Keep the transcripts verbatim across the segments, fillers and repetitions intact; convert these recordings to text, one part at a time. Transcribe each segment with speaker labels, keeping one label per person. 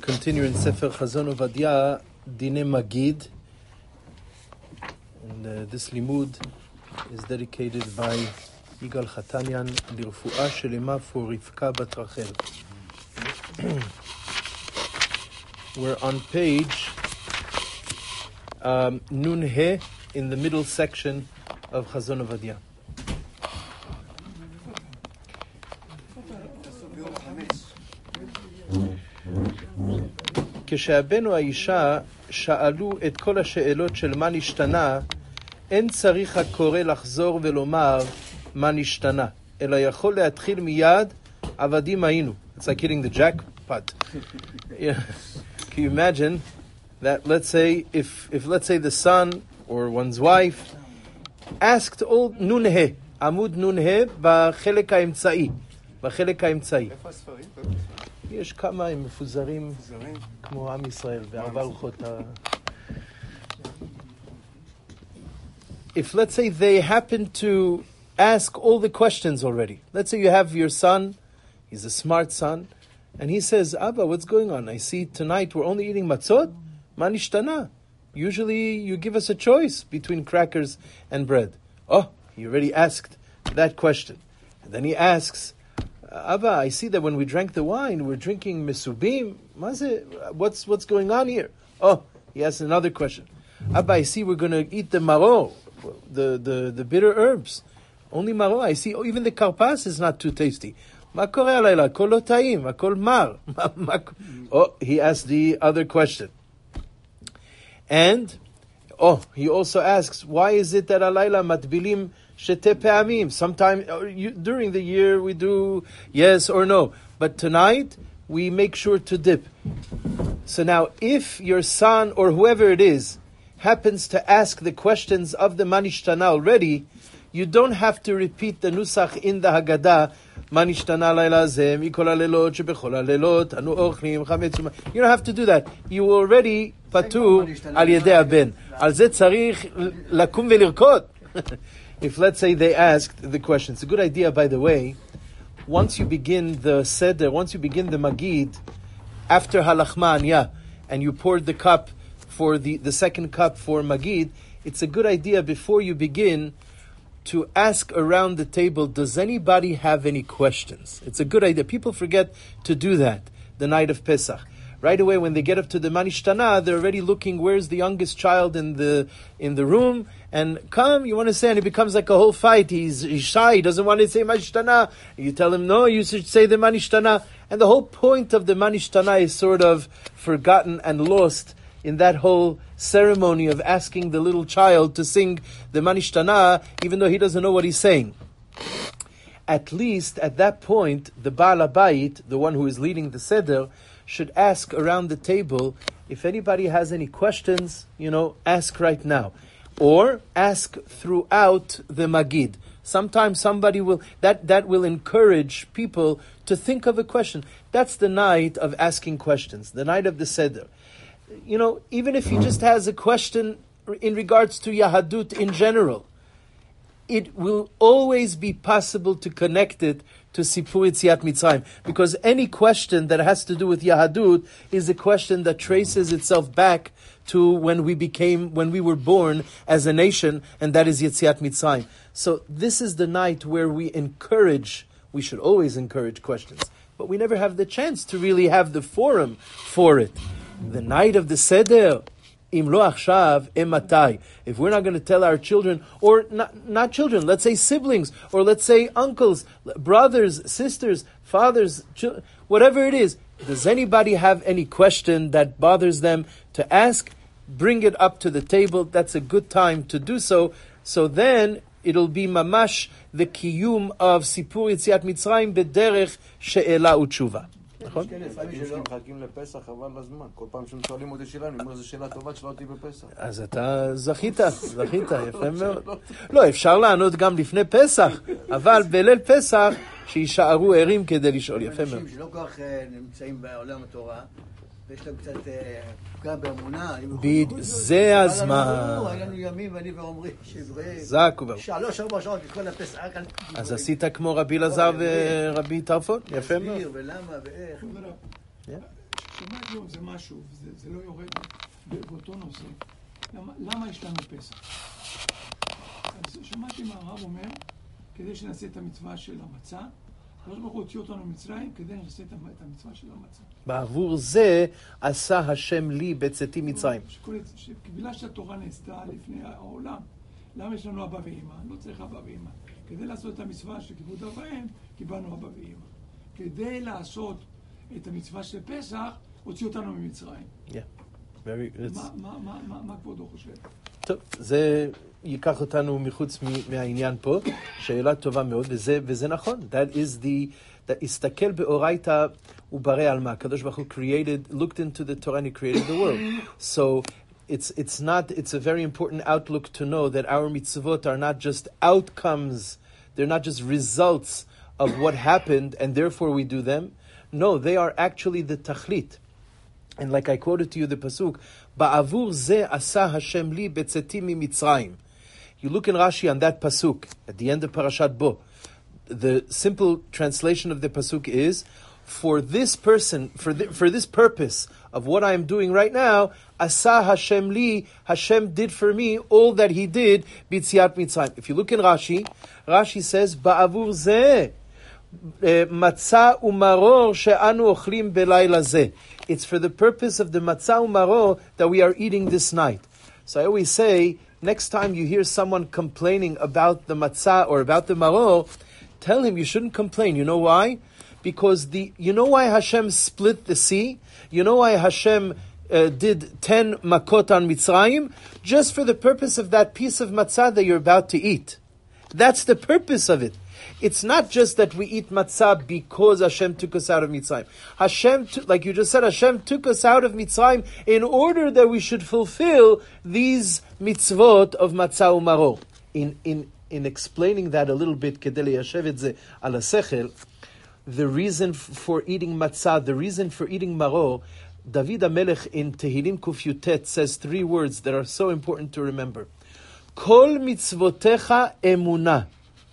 Speaker 1: continue in Sefer Chazon Ovadia, Dine Magid. And uh, this limud is dedicated by Yigal Chatanyan, Lirfu'a Shelema for Rivka Bat Rachel. We're on page um, Nun He in the middle section of Chazon Ovadia. כשהבנו האישה שאלו את כל השאלות של מה נשתנה, אין צריך הקורא לחזור ולומר מה נשתנה, אלא יכול להתחיל מיד עבדים היינו. It's like hitting the jackpot. Yeah. Can you imagine that, let's say, if, if let's say the son or one's wife asked all nun he, עמוד nun he בחלק האמצעי, בחלק האמצעי.
Speaker 2: איפה הספרים?
Speaker 1: יש כמה הם מפוזרים כמו עם ישראל בארבע רוחות. If let's say they happen to ask all the questions already. Let's say you have your son, he's a smart son, and he says, Abba, what's going on? I see tonight we're only eating matzot. Ma nishtana. Usually you give us a choice between crackers and bread. Oh, he already asked that question. And then he asks, Abba, I see that when we drank the wine, we're drinking mesubim. What's what's going on here? Oh, he asks another question. Abba, I see we're going to eat the maro, the, the, the bitter herbs. Only maro. I see oh, even the karpas is not too tasty. Ma kore alayla, kol lo ta'im, akol mar. Oh, he asked the other question. And, oh, he also asks, why is it that alayla matbilim shete pe'amim? Sometime uh, you, during the year we do yes or no, but tonight we make sure to dip. So now, if your son or whoever it is happens to ask the questions of the manishtana already, you don't have to repeat the nusach in the Haggadah. Manishtana layla zeh mikol halelot shebechol halelot anu ochlim chametz. You don't have to do that. You already patu al yedei haben. Al zeh tzarich lakum velirkot. If, let's say, they asked the question, it's a good idea, by the way, once you begin the seder, once you begin the magid, after halachman, yeah, and you poured the cup for the, the second cup for magid, it's a good idea before you begin to ask around the table, does anybody have any questions? It's a good idea. People forget to do that the night of Pesach. Right away, when they get up to the manishtana, they're already looking, where's the youngest child in the in the room? And come, you want to say, and it becomes like a whole fight. He's, he's shy, he doesn't want to say manishtana. You tell him, no, you should say the manishtana. And the whole point of the manishtana is sort of forgotten and lost in that whole ceremony of asking the little child to sing the manishtana, even though he doesn't know what he's saying. At least at that point, the Baal Habayit, the one who is leading the seder, should ask around the table, if anybody has any questions, you know, ask right now. Or ask throughout the Magid. Sometimes somebody will, that, that will encourage people to think of a question. That's the night of asking questions, the night of the Seder. You know, even if he just has a question in regards to Yahadut in general, it will always be possible to connect it to Sipur Yetziat Mitzrayim, because any question that has to do with Yahadut is a question that traces itself back to when we became, when we were born as a nation, and that is Yetziat Mitzrayim. So this is the night where we encourage, we should always encourage questions, but we never have the chance to really have the forum for it. The night of the Seder, Im lo achshav ematai. If we're not going to tell our children, or not, not children, let's say siblings, or let's say uncles, brothers, sisters, fathers, children, whatever it is, does anybody have any question that bothers them to ask? Bring it up to the table. That's a good time to do so. So then it'll be mamash the kiyum of Sipur Yetziat Mitzrayim b'derech she'ela u'tshuva. נכון?
Speaker 2: מחכים לפסח, אבל לזמן. כל פעם שהם שואלים אותי שאלה, אני אומר, זו שאלה טובה, שלא אותי בפסח.
Speaker 1: אז אתה זכית, זכית, יפה מאוד. לא, אפשר לענות גם לפני פסח, אבל בליל פסח, שישארו ערים כדי לשאול, יפה מאוד.
Speaker 3: אנשים שלא כל כך נמצאים בעולם התורה, ויש להם קצת פגע באמונה.
Speaker 1: זה הזמן.
Speaker 3: היה לנו ימים, ואני ואומרים,
Speaker 1: זק וברוך.
Speaker 3: שלוש, ארבע שעות, כל הפסח.
Speaker 1: אז עשית כמו רבי אלעזר ורבי טרפון, יפה מאוד.
Speaker 3: ולמה ואיך.
Speaker 4: שמעתי עוד זה משהו, זה, זה לא יורד באותו נושא. למה, למה יש לנו פסח? אז שמעתי מה הרב אומר, כדי שנעשה את המצווה של המצה, הקדוש ברוך הוא הוציא אותנו ממצרים, כדי שנעשה את המצווה של המצה.
Speaker 1: בעבור זה עשה השם לי בצאתי מצרים.
Speaker 4: בגלל שהתורה נעשתה לפני העולם, למה יש לנו אבא ואמא? לא צריך אבא ואמא. כדי לעשות את המצווה של כיבוד אב ואם, קיבלנו אבא ואמא. כדי לעשות את המצווה של פסח, הוציא אותנו ממצרים.
Speaker 1: Yeah, very good.
Speaker 4: מה, מה, מה, מה, מה כבודו חושב?
Speaker 1: טוב, זה ייקח אותנו מחוץ מהעניין פה. שאלה טובה מאוד, וזה, וזה נכון. That is the... that הסתכל באורייתא וברא עלמא. הקדוש ברוך הוא created, looked into the Torah and he created the world. So it's it's not it's a very important outlook to know that our mitzvot are not just outcomes, they're not just results of what happened and therefore we do them. No, they are actually the tachlit. And like I quoted to you the pasuk, Ba'avur ze asa Hashem li betzeti mimitzrayim. You look in Rashi on that pasuk at the end of Parashat Bo. The simple translation of the pasuk is, for this person, for the, for this purpose of what I am doing right now, Asa Hashem li, Hashem did for me all that He did b'tziat Mitzrayim. If you look in Rashi, Rashi says, Ba'avur zeh matzah umaror she'anu ochlim belayla zeh. It's for the purpose of the matzah umaror that we are eating this night. So I always say, next time you hear someone complaining about the matzah or about the maror, tell him you shouldn't complain. You know why? Because the, you know why Hashem split the sea? You know why Hashem uh, did ten makot on Mitzrayim? Just for the purpose of that piece of matzah that you're about to eat. That's the purpose of it. It's not just that we eat matzah because Hashem took us out of Mitzrayim. Hashem, t- like you just said, Hashem took us out of Mitzrayim in order that we should fulfill these mitzvot of matzah u'maror. In, in, in explaining that a little bit, kedei liyashev et ze al hasechel, the reason for eating matzah, the reason for eating maror, David HaMelech in Tehillim Kuf Yutet says three words that are so important to remember. Kol mitzvotecha emunah,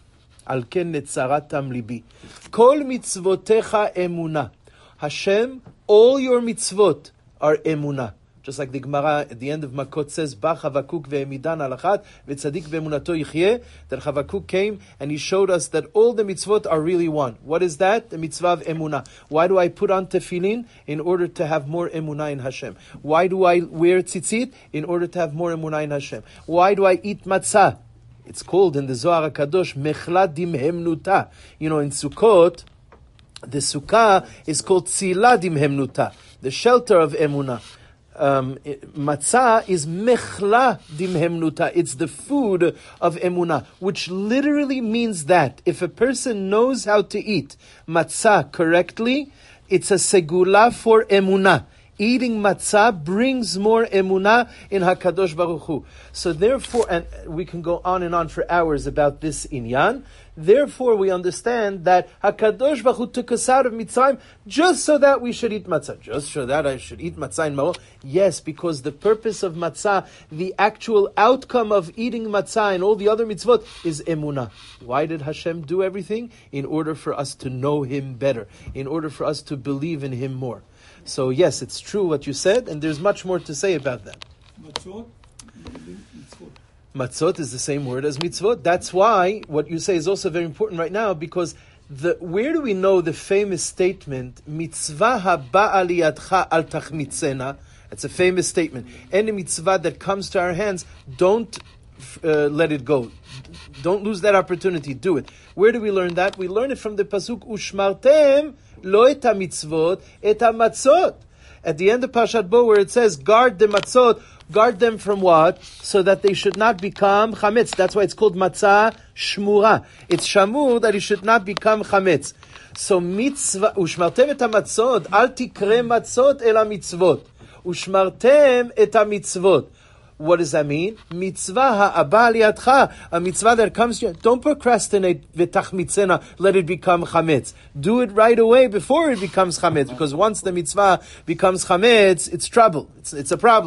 Speaker 1: al ken netzaratam libi. Kol mitzvotecha emunah. Hashem, all your mitzvot are emunah. Just like the Gemara at the end of Makot says, Ba Chavakuk ve'emidan alachat ve'tzadik ve'emunato yichyeh, that Chavakuk came and he showed us that all the mitzvot are really one. What is that? The mitzvah of emunah. Why do I put on tefillin? In order to have more emunah in Hashem. Why do I wear tzitzit? In order to have more emunah in Hashem. Why do I eat matzah? It's called in the Zohar HaKadosh, Mechla dimhemnuta. You know, in Sukkot, the sukkah is called Tzila dimhemnuta, the shelter of emunah. Um, matzah is mechla dimhemnuta. It's the food of emunah, which literally means that if a person knows how to eat matzah correctly, it's a segula for emunah. Eating matzah brings more emunah in HaKadosh Baruch Hu. So therefore, and we can go on and on for hours about this inyan, therefore we understand that HaKadosh Baruch Hu took us out of Mitzrayim just so that we should eat matzah. Just so that I should eat matzah in maror? Yes, because the purpose of matzah, the actual outcome of eating matzah and all the other mitzvot is emunah. Why did Hashem do everything? In order for us to know Him better. In order for us to believe in Him more. So yes, it's true what you said, and there's much more to say about that.
Speaker 4: Matzot, mitzvot.
Speaker 1: Matzot is the same word as mitzvot. That's why what you say is also very important right now, because the where do we know the famous statement, mitzvah haba aliyatcha al tachmitzena? It's a famous statement. Any mitzvah that comes to our hands, don't uh, let it go. Don't lose that opportunity. Do it. Where do we learn that? We learn it from the pasuk, ushmartem lo et ha-mitzvot, et ha-matzot. At the end of Parashat Bo, where it says, guard the matzot, guard them from what? So that they should not become chametz. That's why it's called matzah shmura. It's shamur that it should not become chametz. So mitzvah, ushmartem et ha-matzot, al tikre matzot el ha-mitzvot. Ushmartem et ha-mitzvot. What does that mean? Mitzvah ha'aba liyatcha, a mitzvah that comes to you. Don't procrastinate, v'tachmitzena, let it become chametz. Do it right away before it becomes chametz, because once the mitzvah becomes chametz, it's trouble. It's, it's a problem.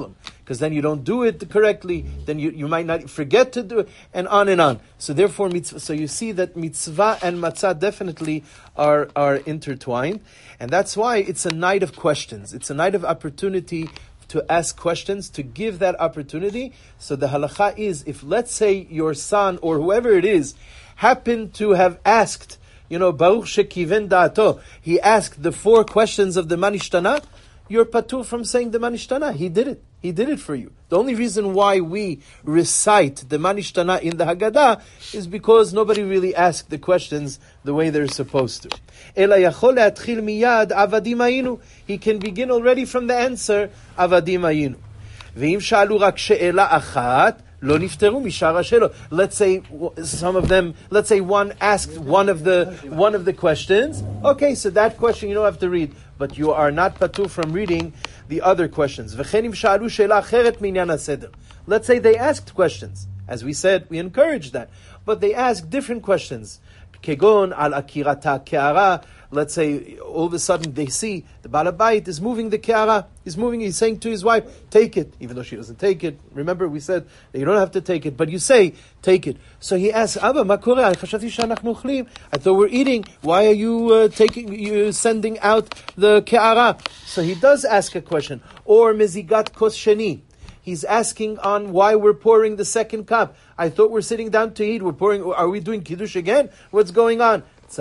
Speaker 1: because then you don't do it correctly, then you, you might not forget to do it, and on and on. So therefore, mitzvah, so you see that mitzvah and matzah definitely are, are intertwined, and that's why it's a night of questions. It's a night of opportunity to ask questions, to give that opportunity. So the halakha is, if let's say your son or whoever it is happened to have asked, you know, Baruch shekiven da'ato, he asked the four questions of the Manishtana, you're patur from saying the Manishtana. He did it. He did it for you. The only reason why we recite the Manishtana in the Haggadah is because nobody really asked the questions the way they're supposed to. Ela yachol le'atchil miyad avadim hayinu. He can begin already from the answer, avadim hayinu. Ve'im sha'alu rak she'ela achat, lo nifteru mishar hashelo. Let's say some of them, let's say one asked one of the one of the questions. Okay, so that question you don't have to read, but you are not patur from reading the other questions. Let's say they asked questions. As we said, we encourage that. But they asked different questions. Kegon al akirata ke'ara. Let's say all of a sudden they see the Baal Habayit is moving the ke'ara. He's moving, he's saying to his wife, take it. Even though she doesn't take it. Remember we said that you don't have to take it, but you say, take it. So he asks, Abba, ma koreh? I thought we're eating. Why are you uh, taking, you sending out the ke'ara? So he does ask a question. Or mezigat kos sheni. He's asking on why we're pouring the second cup. I thought we're sitting down to eat. We're pouring. Are we doing kiddush again? What's going on?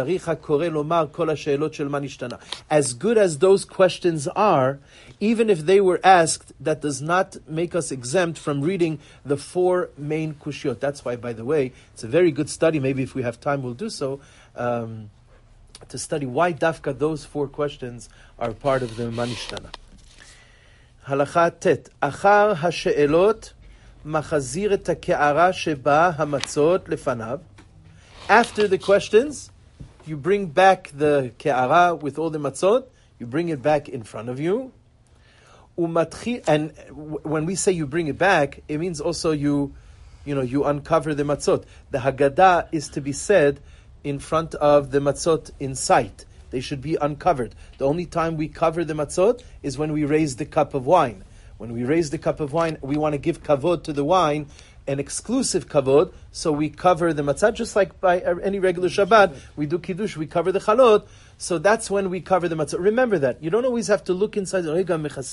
Speaker 1: As good as those questions are, even if they were asked, that does not make us exempt from reading the four main kushiot. That's why, by the way, it's a very good study. Maybe if we have time, we'll do so. Um, to study why dafka those four questions are part of the Manishtana. Halakha tet. Achar hashe'elot machazir et ha'ke'ara sheba hamatzot lefanav. After the questions, you bring back the ke'ara with all the matzot. You bring it back in front of you. Umatchi, and when we say you bring it back, it means also you, you know, you uncover the matzot. The Haggadah is to be said in front of the matzot in sight. They should be uncovered. The only time we cover the matzot is when we raise the cup of wine. When we raise the cup of wine, we want to give kavod to the wine, an exclusive kavod, so we cover the matzah, just like by any regular Shabbat, we do kiddush, we cover the chalot, so that's when we cover the matzah. Remember that. You don't always have to look inside, and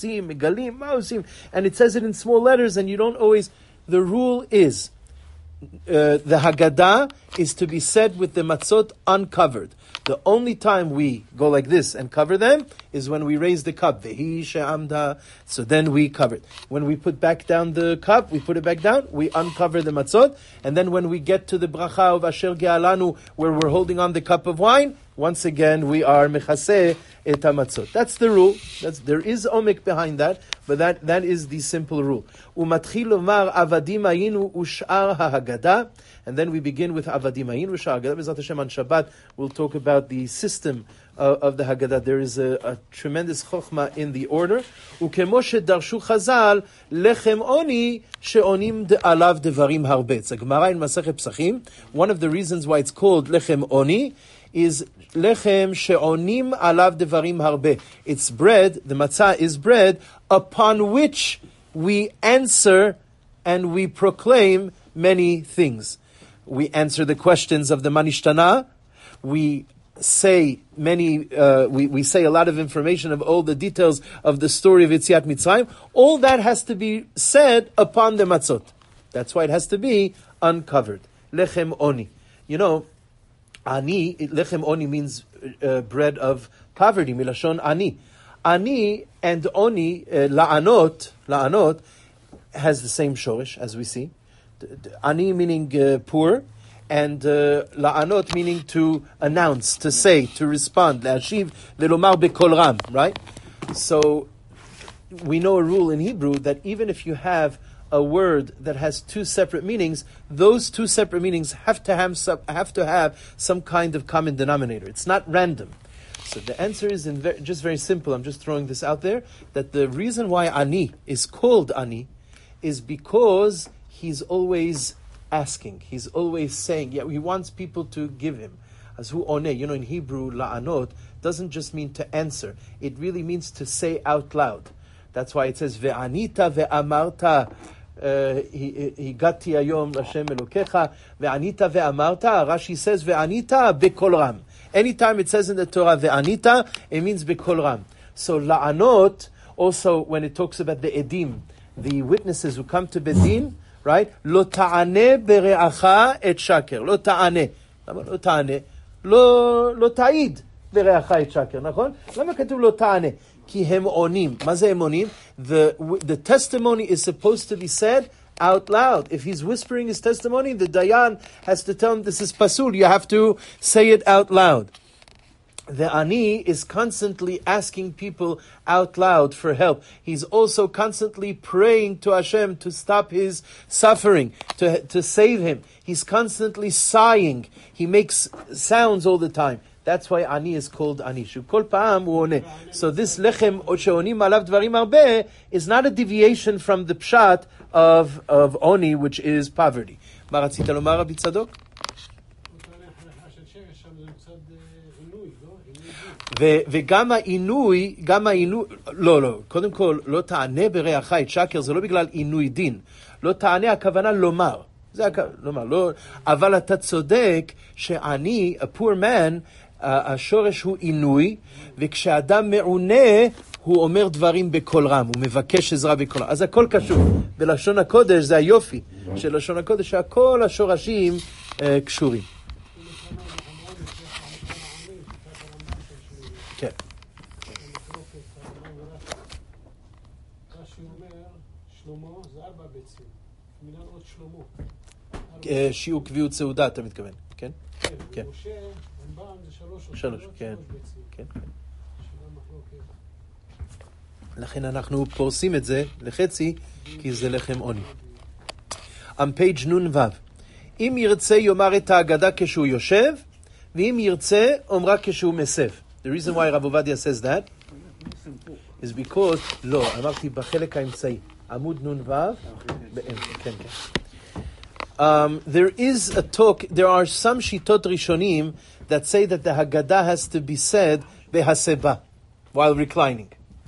Speaker 1: it says it in small letters, and you don't always, the rule is, uh, the Haggadah is to be said with the matzot uncovered. The only time we go like this and cover them is when we raise the cup. Vehi she'amda. So then we cover it. When we put back down the cup, we put it back down, we uncover the matzot, and then when we get to the bracha of Asher Ge'alanu, where we're holding on the cup of wine, once again we are mechaseh et hamatzot. That's the rule. That's, there is omek behind that, but that, that is the simple rule. Umatchil lomar avadim hayinu ushar ha'haggadah. And then we begin with Avadim Hayin Rishar Haggadah. B'ezrat Hashem on Shabbat, we'll talk about the system uh, of the Haggadah. There is a, a tremendous chokhmah in the order. Ukemo shedarshu Chazal lechem oni sheonim alav devarim harbe. It's a Gemara in Masechet Pesachim. One of the reasons why it's called lechem oni is lechem sheonim alav devarim harbe. It's bread. The matzah is bread upon which we answer and we proclaim many things. We answer the questions of the Manishtana. We say many, uh, we, we say a lot of information of all the details of the story of Yetziat Mitzrayim. All that has to be said upon the matzot. That's why it has to be uncovered. Lechem oni. You know, ani, lechem oni means uh, bread of poverty. Milashon ani. Ani and oni, uh, la'anot, la'anot, has the same shorish as we see. Ani meaning uh, poor, and uh, la'anot meaning to announce, to say, to respond. Le'ashiv ve'lomar bekol ram, right? So we know a rule in Hebrew that even if you have a word that has two separate meanings, those two separate meanings have to have some, have to have some kind of common denominator. It's not random. So the answer is in very, just very simple. I'm just throwing this out there, that the reason why ani is called ani is because he's always asking. He's always saying, yeah, he wants people to give him. As hu oneh, you know, in Hebrew, la'anot doesn't just mean to answer. It really means to say out loud. That's why it says, Ve'anita ve'amarta, הגעתי היום לשם אלוקיך, וענית ואמרת. Rashi says, וענית בקול רם. Anytime it says in the Torah, וענית, it means בקול ram. So la'anot, also when it talks about the edim, the witnesses who come to Bedin, right? לא תענה ברעך את שקר. לא תענה. למה לא תענה? לא, לא תעיד ברעך את שקר, נכון? למה כתוב לא תענה? כי הם עונים. מה זה הם עונים? The, the testimony is supposed to be said out loud. If he's whispering his testimony, the Dayan has to tell him this is pasul. You have to say it out loud. The Ani is constantly asking people out loud for help. He's also constantly praying to Hashem to stop his suffering, to, to save him. He's constantly sighing. He makes sounds all the time. That's why Ani is called Ani. Shukol pa'am hu oneh. So this lechem she'onim alav dvarim harbeh is not a deviation from the pshat of of Oni, which is poverty. מה רצית לומר, רבי צדוק? וגם העינוי, גם העינוי, לא, לא, קודם כל, לא תענה ברעך את שקר, זה לא בגלל עינוי דין. לא תענה, הכוונה לומר. זה הכוונה, לומר, לא, אבל אתה צודק שאני, a poor man, השורש הוא עינוי, וכשאדם מעונה, הוא אומר דברים בקול רם, הוא מבקש עזרה בקול רם. אז הכל קשור. בלשון הקודש זה היופי של לשון הקודש, שהכל השורשים אה, קשורים. כן.
Speaker 5: רש"י אומר, שלמה זה ארבע ביצים. מילן עוד שלמה.
Speaker 1: שיעור קביעות סעודה, אתה מתכוון, כן?
Speaker 5: כן. משה, רמב"ם זה שלוש או
Speaker 1: שלוש, כן.
Speaker 5: ביצים.
Speaker 1: כן.
Speaker 5: שאלה מחלוקת.
Speaker 1: לכן אנחנו פורסים את זה לחצי, כי זה לחם עוני. On page נ"ו. אם ירצה יאמר את ההגדה כשהוא יושב, ואם ירצה אומרה כשהוא מסב. The reason why Rav Ovadia says that is because, לא, אמרתי בחלק האמצעי, עמוד נ"ו, באמצע, כן, כן. Um, there is a talk, there are some shitot rishonim that say that the Haggadah has to be said behaseba, while reclining.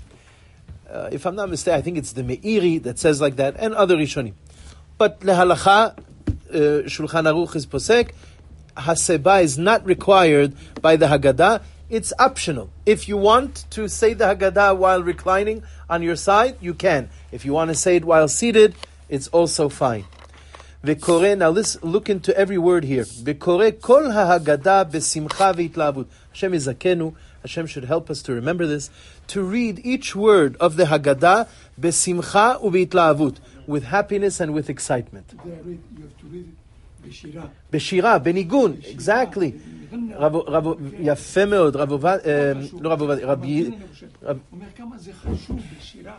Speaker 1: Uh, if I'm not mistaken, I think it's the Meiri that says like that, and other rishonim. But lehalacha, uh, Shulchan Aruch is posek, haseba is not required by the Haggadah. It's optional. If you want to say the Haggadah while reclining on your side, you can. If you want to say it while seated, it's also fine. V'koreh, now let's look into every word here. V'koreh kol ha'Haggadah b'simcha v'itlavut. Hashem izakenu. Hashem should help us to remember this. To read each word of the Haggadah b'simcha u'v'itlavut, with happiness and with excitement.
Speaker 4: You have to read it בשירה.
Speaker 1: בשירה, בניגון, exactly. רב, רב, יפה מאוד, רב עובד, לא רב עובד, רבי...
Speaker 4: אומר כמה זה חשוב בשירה.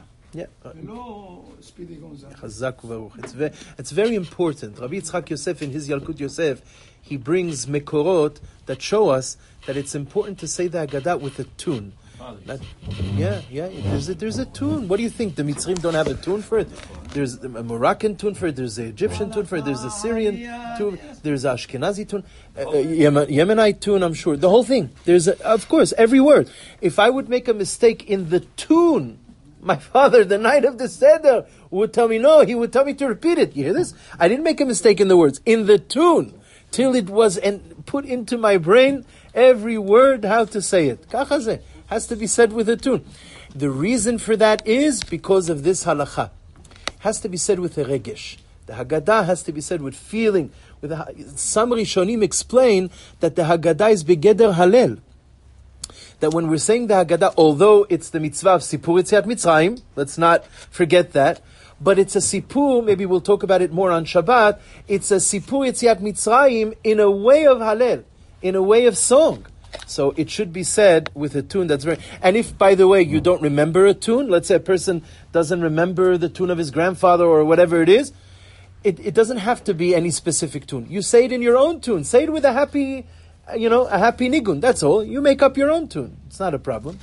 Speaker 4: ולא ספידי גונזל.
Speaker 1: חזק וברוך. It's very important. Rabbi Yitzchak Yosef in his Yalkut Yosef, he brings mekorot that show us that it's important to say the Haggadah with a tune. Not, yeah, yeah. There's a, there's a tune. What do you think? The Mitzrim don't have a tune for it? There's a Moroccan tune for it. There's an Egyptian tune for it. There's a Syrian tune. There's an Ashkenazi tune. Uh, Yemen, Yemenite tune, I'm sure. The whole thing. There's, a, of course, every word. If I would make a mistake in the tune, my father, the night of the Seder, would tell me, no, he would tell me to repeat it. You hear this? I didn't make a mistake in the words. In the tune. Till it was and put into my brain every word, how to say it. Kachazeh. Has to be said with a tune. The reason for that is because of this halacha. Has to be said with a regesh. The Haggadah has to be said with feeling. With a, some Rishonim explain that the Haggadah is begeder halel. That when we're saying the Haggadah, although it's the mitzvah of Sipur Yetziat Mitzrayim, let's not forget that, but it's a Sipur, maybe we'll talk about it more on Shabbat, it's a Sipur Yetziat Mitzrayim in a way of halel, in a way of song. So it should be said with a tune that's very... And if, by the way, you don't remember a tune, let's say a person doesn't remember the tune of his grandfather or whatever it is, it, it doesn't have to be any specific tune. You say it in your own tune. Say it with a happy, you know, a happy nigun. That's all. You make up your own tune. It's not a problem.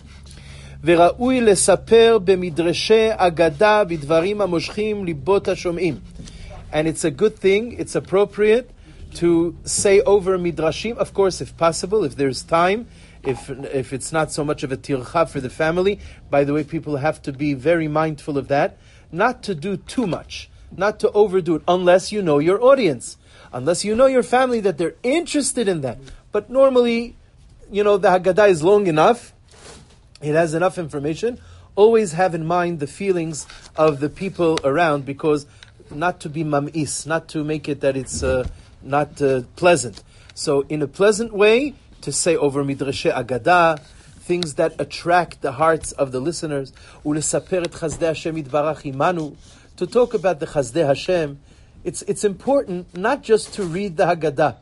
Speaker 1: וראוי לספר במדרשי אגדה בדברים המושכים ליבות השומעים. And it's a good thing, it's appropriate to say over midrashim, of course, if possible, if there's time, if if it's not so much of a tircha for the family. By the way, people have to be very mindful of that, not to do too much, not to overdo it, unless you know your audience, unless you know your family that they're interested in that. But normally, you know, the Haggadah is long enough, it has enough information. Always have in mind the feelings of the people around, because not to be mam'is, not to make it that it's uh, not uh, pleasant. So in a pleasant way, to say over Midrashe Agadah, things that attract the hearts of the listeners, ulesaper et chazdei Hashem yitbarach imanu, to talk about the chazdei Hashem. It's, it's important not just to read the Haggadah,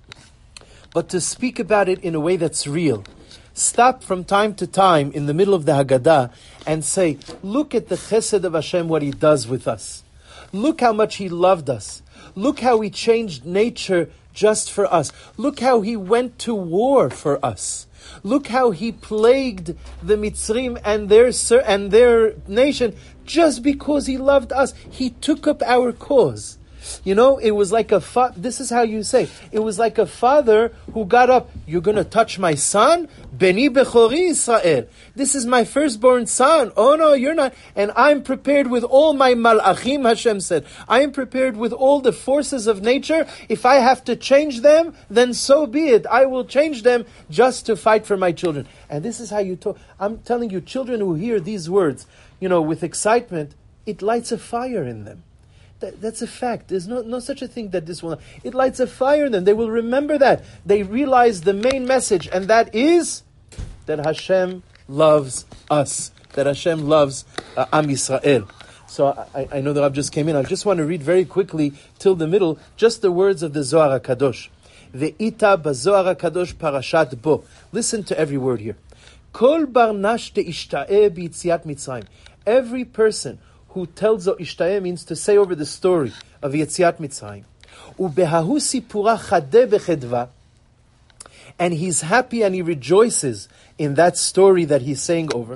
Speaker 1: but to speak about it in a way that's real. Stop from time to time in the middle of the Haggadah and say, look at the chesed of Hashem, what He does with us. Look how much He loved us. Look how He changed nature just for us. Look how He went to war for us. Look how He plagued the Mitzrim and their and their nation just because He loved us. He took up our cause. You know, it was like a fa- this is how you say, it was like a father who got up, you're going to touch my son? Beni Bechori Israel. This is my firstborn son. Oh no, you're not. And I'm prepared with all my malachim, Hashem said. I am prepared with all the forces of nature. If I have to change them, then so be it. I will change them just to fight for my children. And this is how you talk. I'm telling you, children who hear these words, you know, with excitement, it lights a fire in them. That, that's a fact. There's no, no such a thing that this will not. It lights a fire in them. They will remember that. They realize the main message, and that is that Hashem loves us. That Hashem loves uh, Am Yisrael. So I, I know that I've just came in. I just want to read very quickly till the middle, just the words of the Zohar HaKadosh. Ve'ita b'Zohar HaKadosh parashat bo. Listen to every word here. Kol barnash de'ishta'eh b'yitziat Mitzrayim. Every person who tells o ishta'eh means to say over the story of Yetziat Mitzrayim. Ubehahu sipura chadeh bechedva, and he's happy and he rejoices in that story that he's saying over.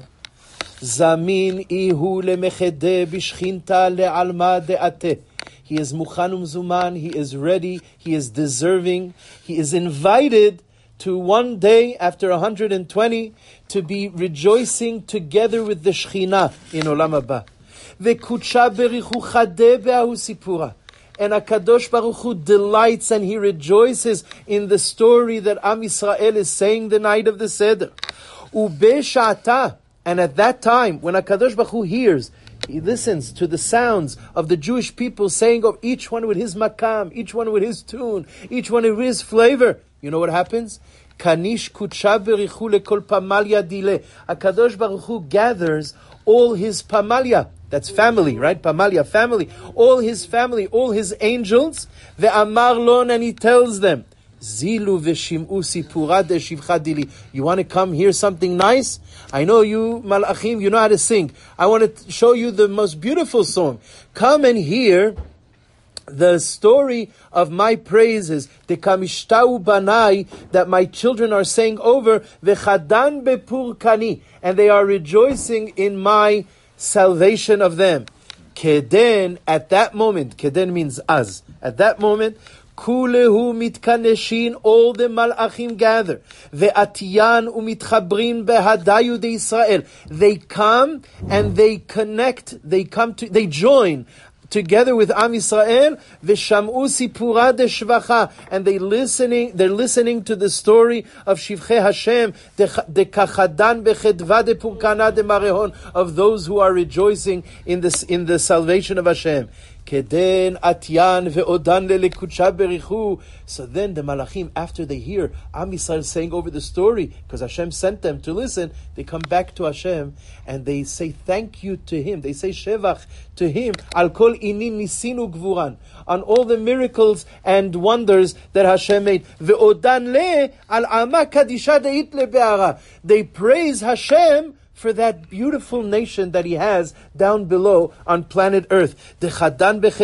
Speaker 1: Zamin ihu lemechedeh bishchinta le'alma de'ateh. He is muchanum zuman, he is ready, he is deserving, he is invited to one day after one hundred twenty to be rejoicing together with the Shekhinah in Olam Haba. Vekucha berichu chadeh be'ahu sipura. And HaKadosh Baruch Hu delights and He rejoices in the story that Am Yisrael is saying the night of the Seder. Ube'sha'ata. And at that time, when HaKadosh Baruch Hu hears, He listens to the sounds of the Jewish people saying, of each one with his makam, each one with his tune, each one with his flavor. You know what happens? Kanish kucha berichu lekol pamalya dile. HaKadosh Baruch Hu gathers all His pamalya. That's family, right? Pamalya, family. All His family, all His angels. Ve'amar lon, and He tells them, Zilu v'shim'u sipura de'shivcha dili. You want to come hear something nice? I know you, malachim, you know how to sing. I want to show you the most beautiful song. Come and hear the story of my praises, the kamishtau banai, that my children are saying over, v'chadan bepurkani, and they are rejoicing in my salvation of them. Keden, at that moment, keden means az, at that moment, kulehu mitkaneshin, all the malachim gather. Ve'atiyan umitchabrin behadayu de Israel. They come and they connect, they come to, they join together with Am Yisrael, v'sham'u sipura deshvacha, and they listening, they're listening to the story of Shivchei Hashem, dekachadan bechedva depurkana demarehon, of those who are rejoicing in this in the salvation of Hashem. Keden atyan ve'odan lelekucha berichu. So then the malachim, after they hear Am Yisrael saying over the story, because Hashem sent them to listen, they come back to Hashem and they say thank you to Him. They say shevach to Him. Al kol inin nisinu gvuran, on all the miracles and wonders that Hashem made. Ve'odan le al ama kadisha deit lebe'ara. They praise Hashem for that beautiful nation that He has down below on planet Earth. They get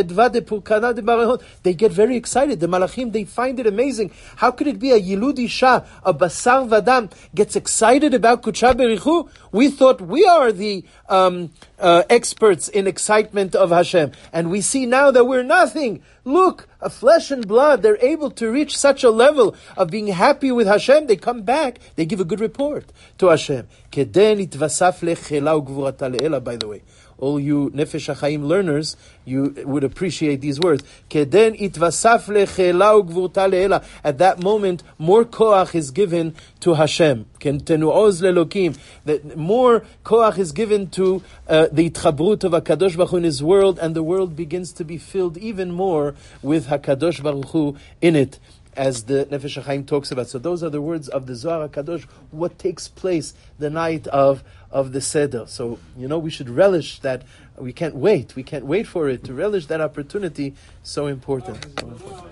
Speaker 1: very excited. The malachim, they find it amazing. How could it be a Yilud Isha, a Basar Vadam, gets excited about Kucha Berichu? We thought we are the um, uh, experts in excitement of Hashem. And we see now that we're nothing. Look, a flesh and blood, they're able to reach such a level of being happy with Hashem. They come back, they give a good report to Hashem. Keden itvasaf lechela ugvurata le'ela, by the way. All you Nefesh HaChaim learners, you would appreciate these words. Keden itvasaf lechela ugvurata le'ela. At that moment, more koach is given to Hashem. Ken tenuoz lelokim. That more koach is given to uh, the itchabrut of HaKadosh Baruch Hu in His world, and the world begins to be filled even more with HaKadosh Baruch Hu in it, as the Nefesh HaChaim talks about. So those are the words of the Zohar HaKadosh, what takes place the night of, of the Seder. So, you know, we should relish that. We can't wait. We can't wait for it. To relish that opportunity, so important. So important.